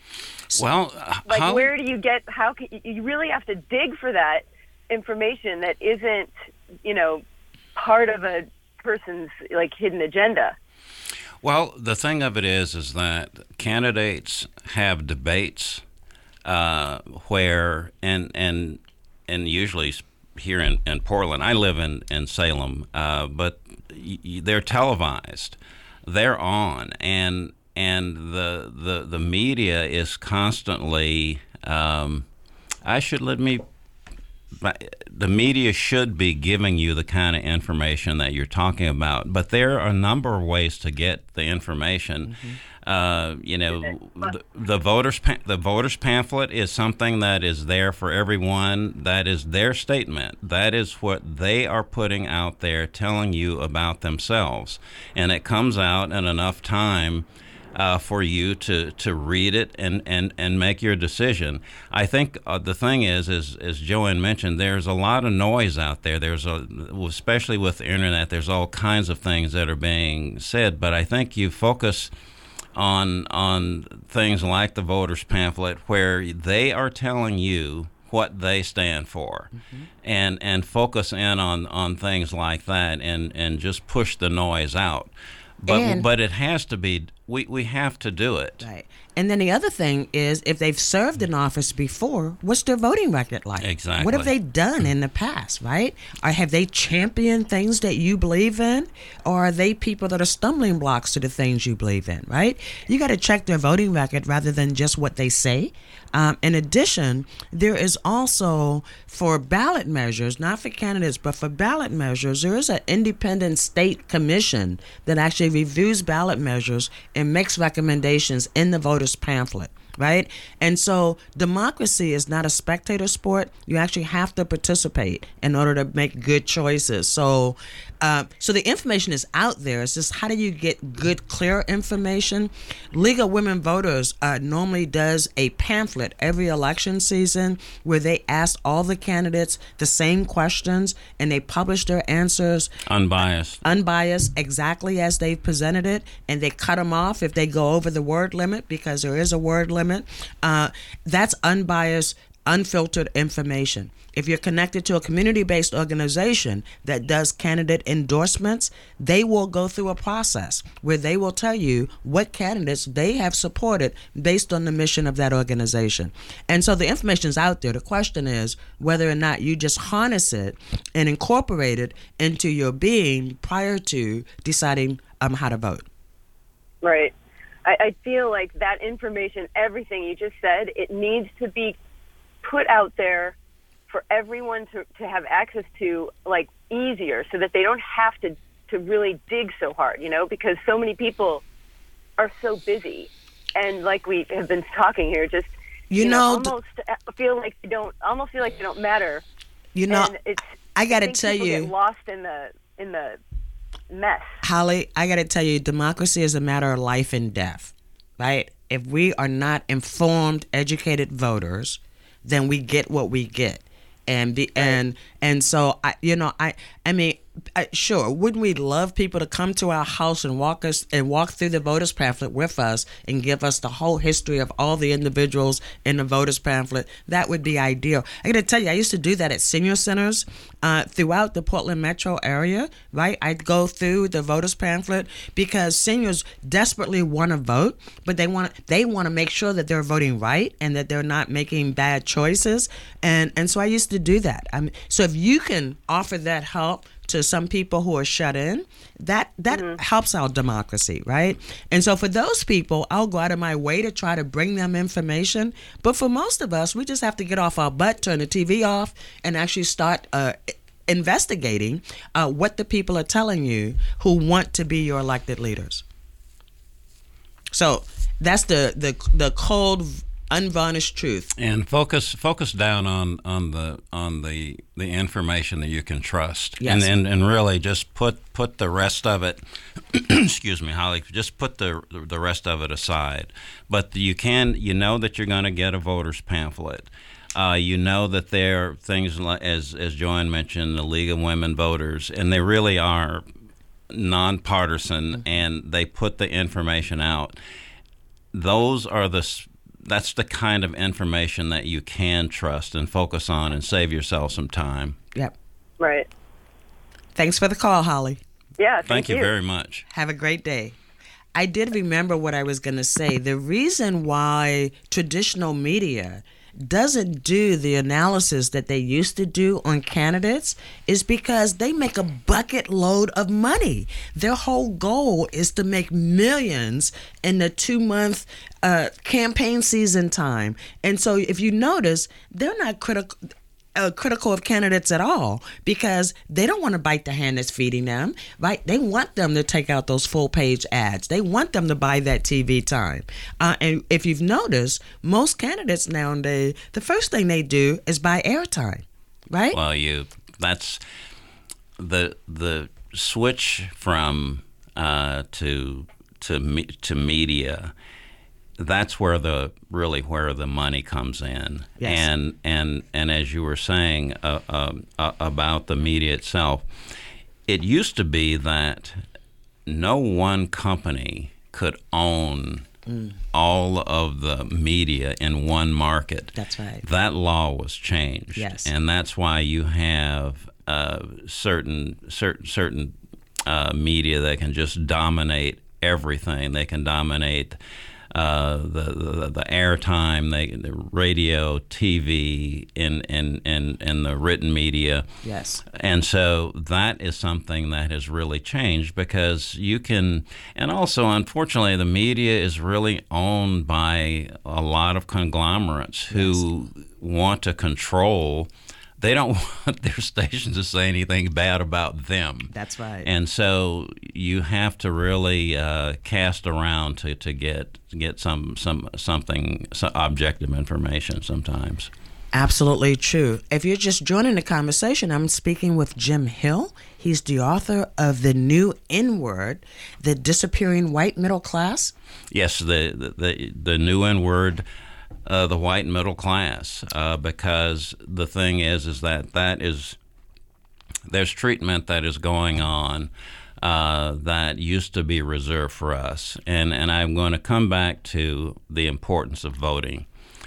Well, uh, like, how... where do you get, how can, you really have to dig for that information that isn't, you know, part of a person's, like, hidden agenda. Well, the thing of it is, is that candidates have debates uh, where, and, and, and usually here in, in Portland, I live in, in Salem, uh, but y- y- they're televised. They're on, and and the the, the media is constantly, um, I should let me, the media should be giving you the kind of information that you're talking about, but there are a number of ways to get the information. Mm-hmm. Uh, you know, the, the voters the voters pamphlet is something that is there for everyone. That is their statement. That is what they are putting out there, telling you about themselves, and it comes out in enough time uh, for you to, to read it and, and, and make your decision. I think uh, the thing is, is, as Joanne mentioned, there's a lot of noise out there. There's a, especially with the internet, there's all kinds of things that are being said. But I think you focus on on things like the voters pamphlet, where they are telling you what they stand for, mm-hmm. and and focus in on, on things like that, and, and just push the noise out. But and, but it has to be, we, we have to do it. Right. And then the other thing is, if they've served in office before, what's their voting record like? Exactly. What have they done in the past, right? Or have they championed things that you believe in? Or are they people that are stumbling blocks to the things you believe in, right? You got to check their voting record rather than just what they say. Um, in addition, there is also, for ballot measures, not for candidates, but for ballot measures, there is an independent state commission that actually reviews ballot measures and makes recommendations in the voters pamphlet, right? And so democracy is not a spectator sport. You actually have to participate in order to make good choices. So uh, so the information is out there. It's just, how do you get good, clear information? League of Women Voters uh, normally does a pamphlet every election season where they ask all the candidates the same questions, and they publish their answers. Unbiased. Unbiased, exactly as they've presented it, and they cut them off if they go over the word limit, because there is a word limit. Uh, that's unbiased, unfiltered information. If you're connected to a community-based organization that does candidate endorsements, they will go through a process where they will tell you what candidates they have supported based on the mission of that organization. And so the information is out there. The question is whether or not you just harness it and incorporate it into your being prior to deciding um, how to vote. Right. I, I feel like that information, everything you just said, it needs to be put out there for everyone to, to have access to, like, easier, so that they don't have to to really dig so hard, you know, because so many people are so busy, and like we have been talking here, just you, you know, know, almost feel like they don't, almost feel like they don't matter. You know, and it's, I got to think tell people you, get lost in the in the mess. Holly, I got to tell you, democracy is a matter of life and death, right? If we are not informed, educated voters, then we get what we get. And be, right. and and so I you know I I mean I, sure wouldn't we love people to come to our house and walk us and walk through the voters pamphlet with us and give us the whole history of all the individuals in the voters pamphlet? That would be ideal. I got to tell you, I used to do that at senior centers uh, throughout the Portland metro area. Right, I'd go through the voters pamphlet because seniors desperately want to vote, but they want they want to make sure that they're voting right and that they're not making bad choices. And and so I used to do that. I mean, so if you can offer that help to some people who are shut in, that that mm-hmm. helps our democracy, right? And so for those people, I'll go out of my way to try to bring them information. But for most of us, we just have to get off our butt, turn the T V off, and actually start uh, investigating uh, what the people are telling you who want to be your elected leaders. So that's the the the cold, unvarnished truth. And focus focus down on, on the on the the information that you can trust. Yes. And, and and really just put put the rest of it excuse me, Holly, just put the the rest of it aside. But you can you know that you're going to get a voter's pamphlet. Uh, you know that there are things like, as as Joanne mentioned, the League of Women Voters, and they really are nonpartisan, mm-hmm. and they put the information out. Those are the That's the kind of information that you can trust and focus on and save yourself some time. Yep. Right. Thanks for the call, Holly. Yeah, thank, thank you. you very much. Have a great day. I did remember what I was going to say. The reason why traditional media doesn't do the analysis that they used to do on candidates is because they make a bucket load of money. Their whole goal is to make millions in the two-month uh, campaign season time. And so if you notice, they're not critical uh, critical of candidates at all because they don't want to bite the hand that's feeding them, right? They want them to take out those full-page ads. They want them to buy that T V time. Uh, and if you've noticed, most candidates nowadays, the first thing they do is buy airtime, right? Well, you that's the the switch from uh, to to me, to media. That's where the really where the money comes in, yes. and and and as you were saying uh, um, uh, about the media itself, it used to be that no one company could own mm. all of the media in one market. That's right. That law was changed, yes, and that's why you have uh, certain certain certain uh, media that can just dominate everything. They can dominate. Uh, the, the the airtime, they, the radio, T V, in in in in the written media. Yes. And so that is something that has really changed because you can, and also unfortunately, the media is really owned by a lot of conglomerates who yes. want to control. They don't want their stations to say anything bad about them. That's right. And so you have to really uh, cast around to, to get get some some something some objective information sometimes. Absolutely true. If you're just joining the conversation, I'm speaking with Jim Hill. He's the author of The New N-Word, The Disappearing White Middle Class. Yes, the the the, the new N-Word. Uh, the white middle class, uh, because the thing is, is that that is there's treatment that is going on uh, that used to be reserved for us, and and I'm going to come back to the importance of voting.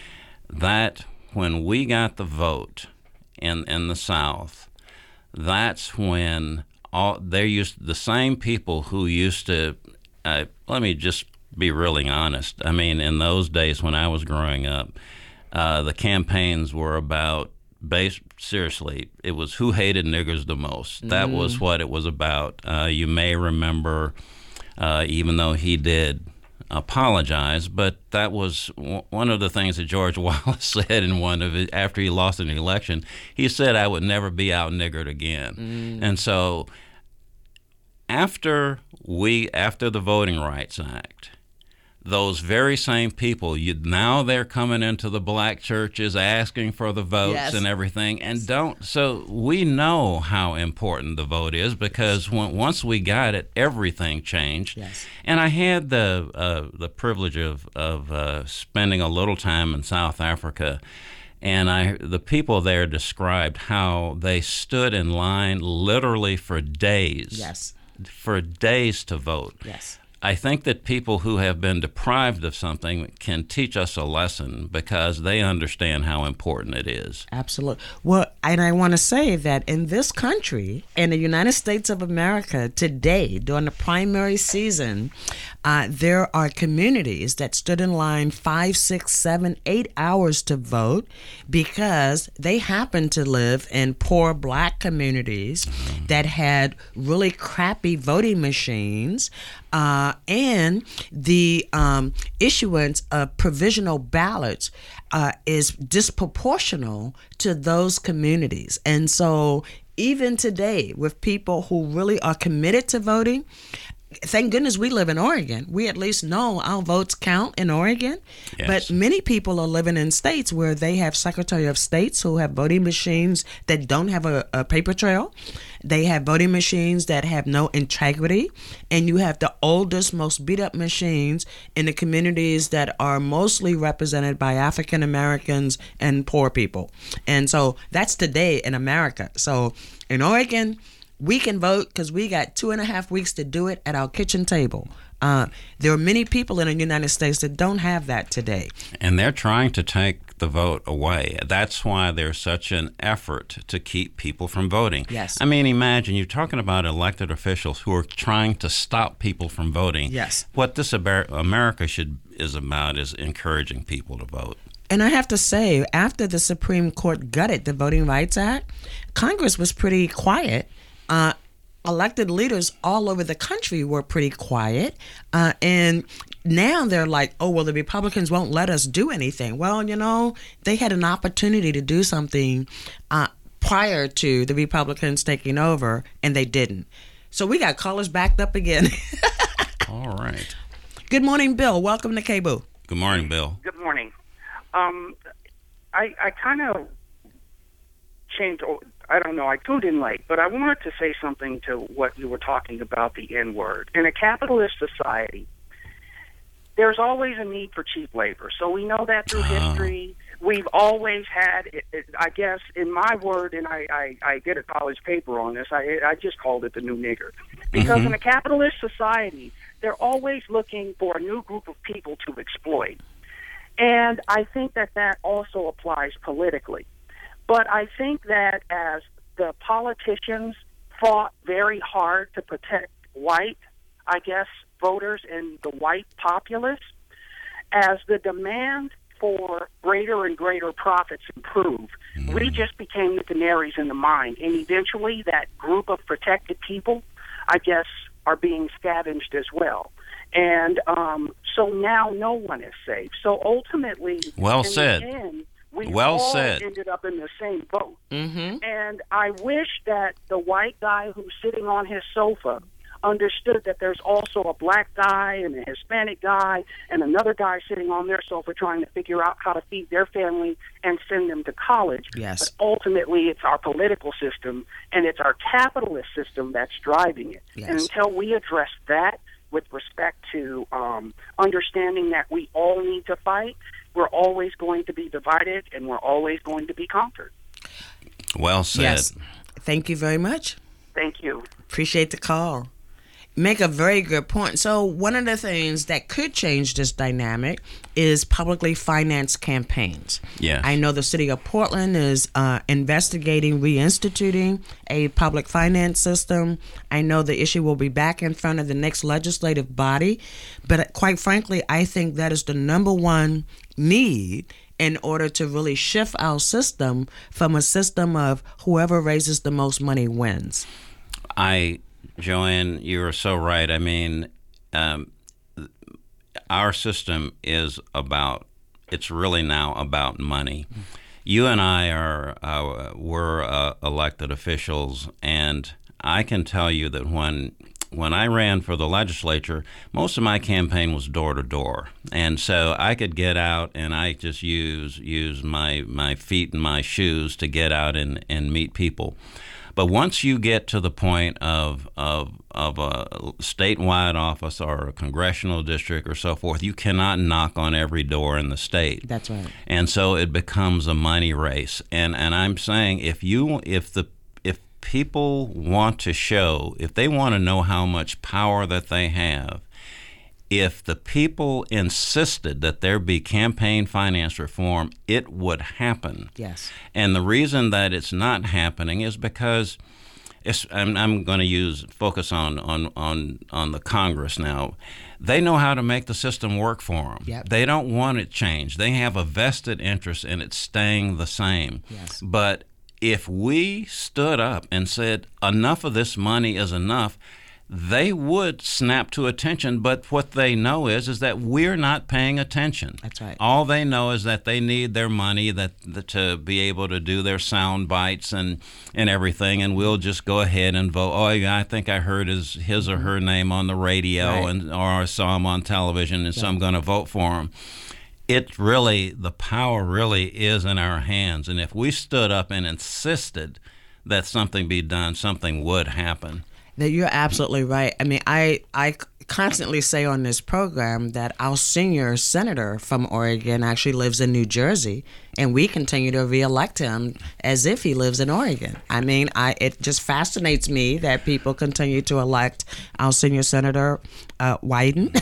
That when we got the vote in in the South, that's when all they used the same people who used to. Uh, let me just. Be really honest. I mean, in those days when I was growing up, uh, the campaigns were about, base, seriously, it was who hated niggers the most. That mm. was what it was about. Uh, you may remember, uh, even though he did apologize, but that was w- one of the things that George Wallace said in one of his, after he lost an election. He said, I would never be out niggered again. Mm. And so... after we after the Voting Rights Act, those very same people, you, now they're coming into the black churches asking for the votes Yes. and everything, and don't. So we know how important the vote is, because when, once we got it, everything changed. Yes. And I had the uh, the privilege of of uh, spending a little time in South Africa, and I the people there described how they stood in line literally for days. Yes. For days to vote. Yes. I think that people who have been deprived of something can teach us a lesson, because they understand how important it is. Absolutely. Well, and I want to say that in this country, in the United States of America today, during the primary season, uh, there are communities that stood in line five, six, seven, eight hours to vote because they happen to live in poor black communities that had really crappy voting machines. Uh, and the um, issuance of provisional ballots uh, is disproportional to those communities. And so even today, with people who really are committed to voting, thank goodness we live in Oregon. We at least know our votes count in Oregon. Yes. But many people are living in states where they have Secretary of States who have voting machines that don't have a, a paper trail. They have voting machines that have no integrity. And you have the oldest, most beat up machines in the communities that are mostly represented by African Americans and poor people. And so that's today in America. So in Oregon, we can vote because we got two and a half weeks to do it at our kitchen table. Uh, there are many people in the United States that don't have that today. And they're trying to take the vote away. That's why there's such an effort to keep people from voting. Yes. I mean, imagine you're talking about elected officials who are trying to stop people from voting. Yes. What this Amer- America should is about is encouraging people to vote. And I have to say, after the Supreme Court gutted the Voting Rights Act, Congress was pretty quiet. Uh, elected leaders all over the country were pretty quiet. Uh, and now they're like, oh, well, the Republicans won't let us do anything. Well, you know, they had an opportunity to do something uh, prior to the Republicans taking over, and they didn't. So we got callers backed up again. All right. Good morning, Bill. Welcome to K B O O. Good morning, Bill. Good morning. Um, I, I kind of changed, I don't know, I tuned in late, but I wanted to say something to what you were talking about, the N-word. In a capitalist society, there's always a need for cheap labor. So we know that through history. We've always had, it, it, I guess, in my word, and I, I, I did a college paper on this, I, I just called it the new nigger. Because mm-hmm. in a capitalist society, they're always looking for a new group of people to exploit. And I think that that also applies politically. But I think that as the politicians fought very hard to protect white, I guess, voters and the white populace, as the demand for greater and greater profits improved, mm-hmm. we just became the canaries in the mine. And eventually that group of protected people, I guess, are being scavenged as well. And um, so now no one is safe. So ultimately, well in said. the end, we well all said. ended up in the same boat. Mm-hmm. And I wish that the white guy who's sitting on his sofa understood that there's also a black guy and a Hispanic guy and another guy sitting on their sofa trying to figure out how to feed their family and send them to college. Yes. But ultimately, it's our political system and it's our capitalist system that's driving it. Yes. And until we address that with respect to um, understanding that we all need to fight, we're always going to be divided and we're always going to be conquered. Well said. Yes. Thank you very much. Thank you. Appreciate the call. Make a very good point. So one of the things that could change this dynamic is publicly financed campaigns. Yes. I know the city of Portland is uh, investigating reinstituting a public finance system. I know the issue will be back in front of the next legislative body. But quite frankly, I think that is the number one need in order to really shift our system from a system of whoever raises the most money wins. I... Joanne, you are so right. I mean, um, our system is about, it's really now about money. Mm-hmm. You and I are, uh, we're uh, elected officials, and I can tell you that when when I ran for the legislature, most of my campaign was door to door, and so I could get out and I just use use my my feet and my shoes to get out and, and meet people. But once you get to the point of of of a statewide office or a congressional district or so forth, you cannot knock on every door in the state. That's right. And so it becomes a money race. And and I'm saying if you if the if people want to show, if they want to know how much power that they have, if the people insisted that there be campaign finance reform, it would happen. Yes. And the reason that it's not happening is because it's, I'm, I'm going to use focus on, on, on, on the Congress now. They know how to make the system work for them. Yep. They don't want it changed. They have a vested interest in it staying the same. Yes. But if we stood up and said enough of this money is enough, they would snap to attention, but what they know is is that we're not paying attention. That's right. All they know is that they need their money that, that to be able to do their sound bites and, and everything, and we'll just go ahead and vote. Oh, yeah, I think I heard his his or her name on the radio, Right. and or I saw him on television, and so Yeah. I'm going to vote for him. It really, the power really is in our hands, and if we stood up and insisted that something be done, something would happen. That you're absolutely right. I mean, I I constantly say on this program that our senior senator from Oregon actually lives in New Jersey, and we continue to reelect him as if he lives in Oregon. I mean, I it just fascinates me that people continue to elect our senior senator uh, Wyden,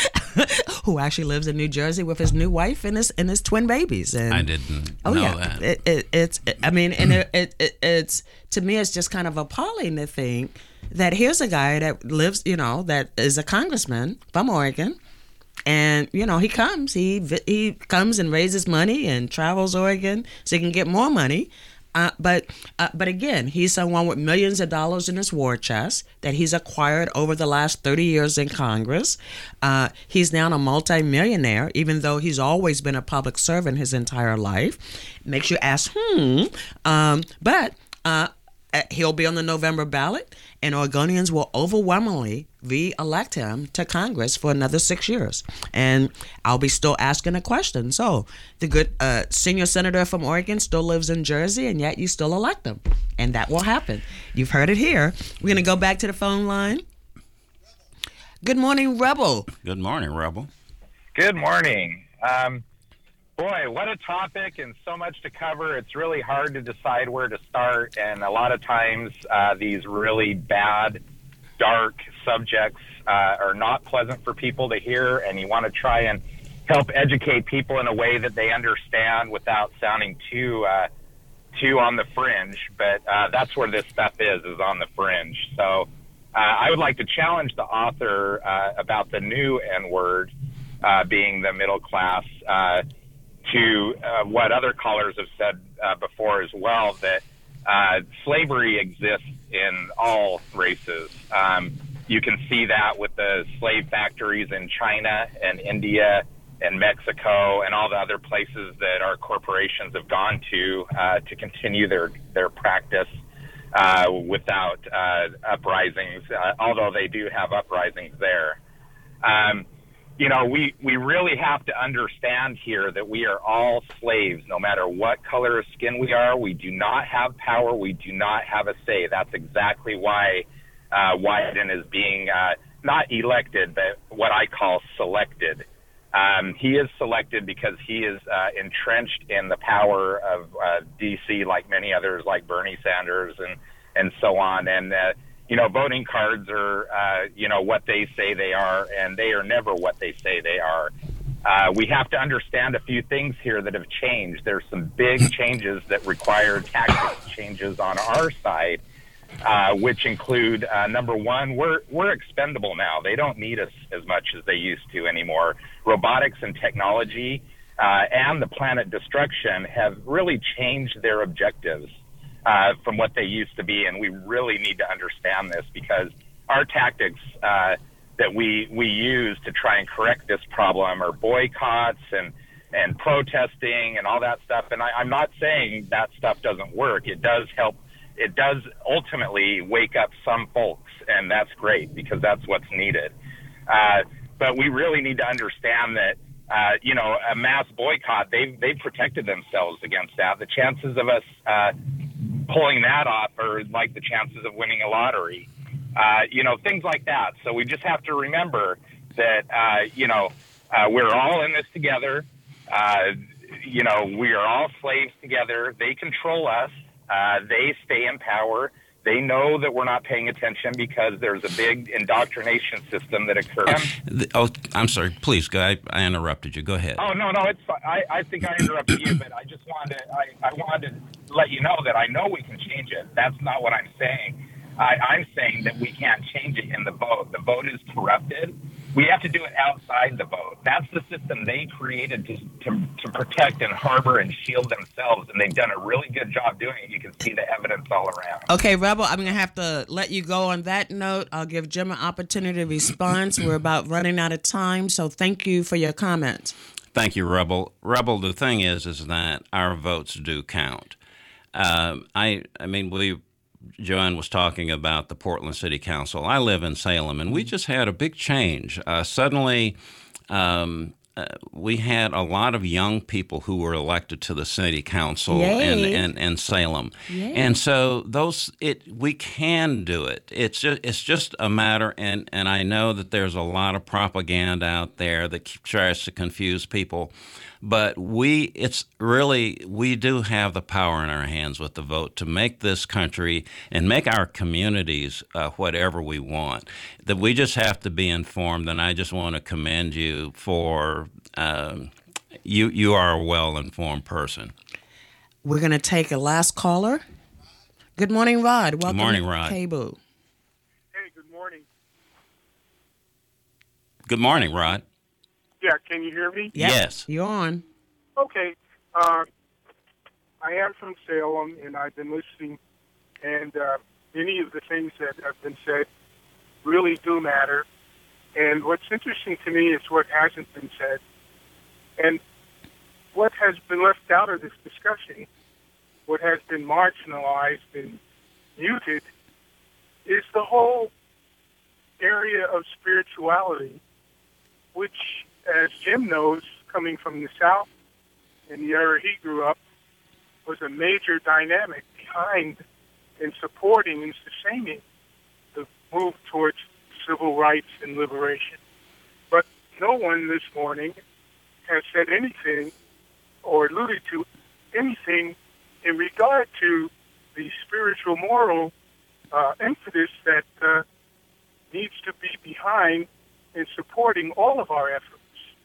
who actually lives in New Jersey with his new wife and his and his twin babies. And I didn't oh know yeah, that. It, it, it's it, I mean, and it, it, it it's to me, it's just kind of appalling to think that here's a guy that lives, you know, that is a congressman from Oregon, and you know he comes, he he comes and raises money and travels Oregon so he can get more money. Uh, but uh, but again, he's someone with millions of dollars in his war chest that he's acquired over the last thirty years in Congress. Uh, he's now a multimillionaire, even though he's always been a public servant his entire life. Makes you ask, hmm. Um, but uh, he'll be on the November ballot, and Oregonians will overwhelmingly re-elect him to Congress for another six years. And I'll be still asking a question. So the good uh, senior senator from Oregon still lives in Jersey, and yet you still elect him. And that will happen. You've heard it here. We're going to go back to the phone line. Good morning, Rebel. Good morning, Rebel. Good morning. Um, boy, what a topic and so much to cover. It's really hard to decide where to start. And a lot of times uh, these really bad, dark subjects uh, are not pleasant for people to hear. And you want to try and help educate people in a way that they understand without sounding too uh, too on the fringe. But uh, that's where this stuff is, is on the fringe. So uh, I would like to challenge the author uh, about the new N-word uh, being the middle class uh, to uh, what other callers have said uh, before as well, that uh, slavery exists in all races. Um, you can see that with the slave factories in China and India and Mexico and all the other places that our corporations have gone to uh, to continue their, their practice uh, without uh, uprisings, uh, although they do have uprisings there. Um, you know, we, we really have to understand here that we are all slaves, no matter what color of skin we are. We do not have power. We do not have a say. That's exactly why uh, Wyden is being uh, not elected, but what I call selected. Um, he is selected because he is uh, entrenched in the power of uh, D C, like many others, like Bernie Sanders and, and so on. And, uh, you know, voting cards are, uh, you know, what they say they are, and they are never what they say they are. Uh, we have to understand a few things here that have changed. There's some big changes that require tactics changes on our side, uh, which include, uh, number one, we're we're expendable now. They don't need us as much as they used to anymore. Robotics and technology uh, and the planet destruction have really changed their objectives uh, from what they used to be, and we really need to understand this because our tactics uh, that we we use to try and correct this problem are boycotts and and protesting and all that stuff. And I, I'm not saying that stuff doesn't work. It does help. It does ultimately wake up some folks and that's great because that's what's needed. Uh, but we really need to understand that, uh, you know, a mass boycott, they've, they've protected themselves against that. The chances of us uh, pulling that off are like the chances of winning a lottery, uh, you know, things like that. So we just have to remember that, uh, you know, uh, we're all in this together. Uh, you know, we are all slaves together. They control us. Uh, they stay in power. They know that we're not paying attention because there's a big indoctrination system that occurs. Oh, I'm sorry. Please, go. I, I interrupted you. Go ahead. Oh, no, no, it's fine. I, I think I interrupted you, but I just wanted to, I, I wanted to let you know that I know we can change it. That's not what I'm saying. I, I'm saying that we can't change it in the vote. The vote is corrupted. We have to do it outside the vote. That's the system they created to, to, to protect and harbor and shield themselves, and they've done a really good job doing it. You can see the evidence all around. Okay, Rebel, I'm going to have to let you go on that note. I'll give Jim an opportunity to respond. We're about running out of time, so thank you for your comments. Thank you, Rebel. Rebel, the thing is, is that our votes do count. Uh, I, I mean, we... Joanne was talking about the Portland City Council. I live in Salem, and we just had a big change. Uh, suddenly, um, uh, we had a lot of young people who were elected to the City Council in, in, in Salem. Yay. And so those it we can do it. It's just it's just a matter, and, and I know that there's a lot of propaganda out there that tries to confuse people. But we, it's really, we do have the power in our hands with the vote to make this country and make our communities uh, whatever we want. That we just have to be informed, and I just want to commend you for, um, you You are a well-informed person. We're going to take a last caller. Good morning, Rod. Welcome good morning, Rod. to K-Boo. Hey, good morning. Good morning, Rod. Yeah, can you hear me? Yep. Yes. You're on. Okay. Uh, I am from Salem, and I've been listening, and uh, many of the things that have been said really do matter. And what's interesting to me is what hasn't been said. And what has been left out of this discussion, what has been marginalized and muted, is the whole area of spirituality, which, as Jim knows, coming from the South, in the era he grew up, was a major dynamic behind and supporting and sustaining the move towards civil rights and liberation. But no one this morning has said anything or alluded to anything in regard to the spiritual moral uh, impetus that uh, needs to be behind in supporting all of our efforts.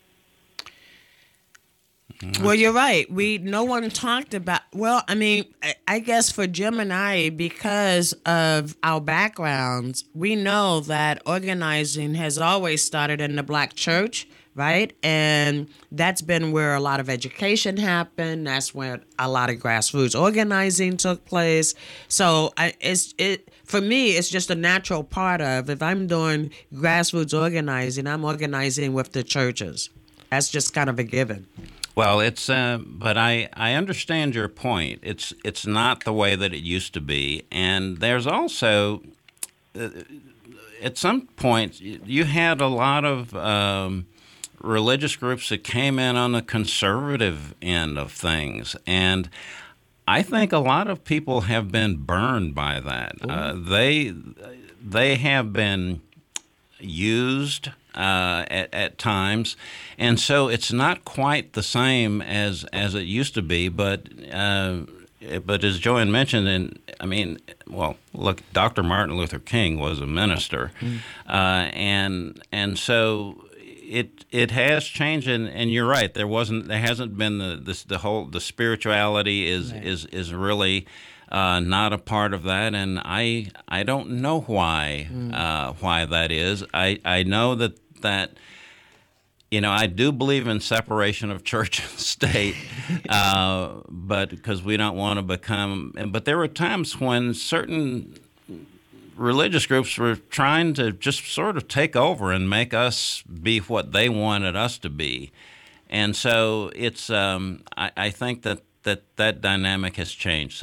Well, you're right. We no one talked about. Well, I mean, I, I guess for Jim and I, because of our backgrounds, we know that organizing has always started in the Black church, right? And that's been where a lot of education happened. That's where a lot of grassroots organizing took place. So I, it's it for me. It's just a natural part of if I'm doing grassroots organizing, I'm organizing with the churches. That's just kind of a given. Well, it's uh, but I, I understand your point. It's it's not the way that it used to be, and there's also uh, at some point you had a lot of um, religious groups that came in on the conservative end of things, and I think a lot of people have been burned by that. Uh, they they have been used uh, at, at times, and so it's not quite the same as as it used to be. But uh, but as Joanne mentioned, and I mean, well, look, Doctor Martin Luther King was a minister, mm. uh, and and so it it has changed. And, and you're right, there wasn't there hasn't been the this the whole the spirituality is right. is is really. Uh, not a part of that, and I I don't know why mm. uh, why that is. I, I know that that you know I do believe in separation of church and state, uh, but because we don't want to become. But there were times when certain religious groups were trying to just sort of take over and make us be what they wanted us to be, and so it's um, I, I think that. That, that dynamic has changed some.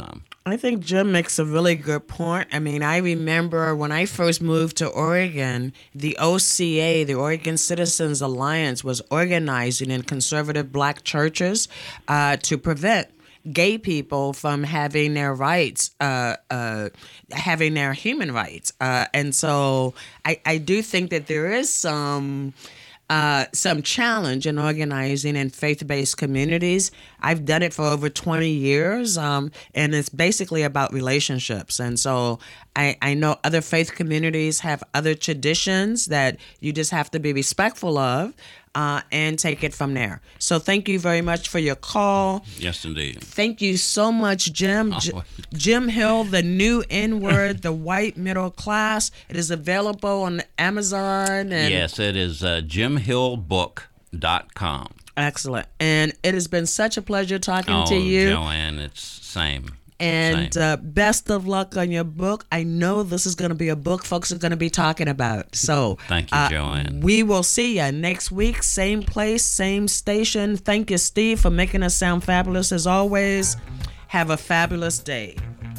I think Jim makes a really good point. I mean, I remember when I first moved to Oregon, the O C A, the Oregon Citizens Alliance, was organizing in conservative black churches uh, to prevent gay people from having their rights, uh, uh, having their human rights. Uh, and so I, I do think that there is some... Uh, some challenge in organizing in faith-based communities. I've done it for over twenty years, um, and it's basically about relationships. And so I, I know other faith communities have other traditions that you just have to be respectful of uh, and take it from there. So thank you very much for your call. Yes, indeed. Thank you so much, Jim. Oh. J- Jim Hill, The New N-Word, The White Middle Class. It is available on Amazon. And yes, it is uh, jim hill book dot com. Excellent. And it has been such a pleasure talking oh, to you. Joanne, it's same. And uh, best of luck on your book. I know this is going to be a book folks are going to be talking about. So thank you, uh, Joanne. We will see you next week, same place, same station. Thank you, Steve, for making us sound fabulous as always. Have a fabulous day.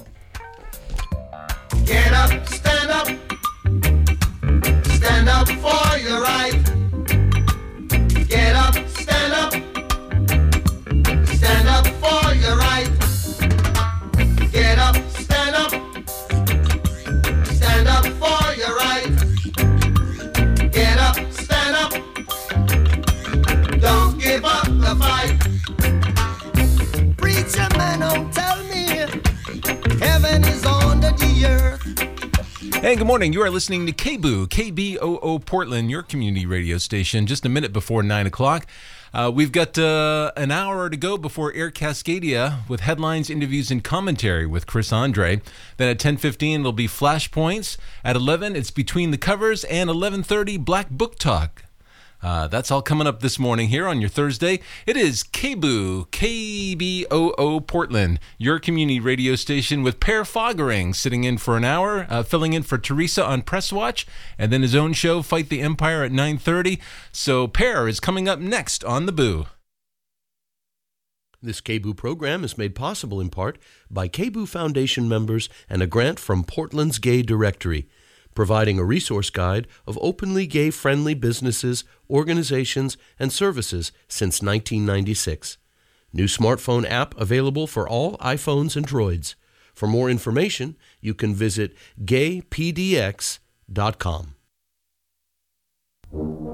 Get up, stand up, stand up for your right. Get up, stand up, stand up for your right. Get up, stand up, stand up for your right. Get up, stand up, don't give up the fight. Preacher man, don't tell me heaven is under the earth. Hey, good morning. You are listening to K B O O, K B O O Portland, your community radio station, just a minute before nine o'clock. Uh, we've got uh, an hour to go before Air Cascadia with headlines, interviews, and commentary with Chris Andre. Then at ten fifteen, it'll be Flashpoints. At eleven, it's Between the Covers, and eleven thirty, Black Book Talk. Uh, that's all coming up this morning here on your Thursday. It is K B O O, K B O O Portland, your community radio station with Per Foggering sitting in for an hour, uh, filling in for Teresa on Press Watch, and then his own show, Fight the Empire, at nine thirty. So Per is coming up next on The Boo. This K B O O program is made possible in part by K B O O Foundation members and a grant from Portland's Gay Directory, providing a resource guide of openly gay-friendly businesses, organizations, and services since nineteen ninety-six. New smartphone app available for all iPhones and Droids. For more information, you can visit gay p d x dot com.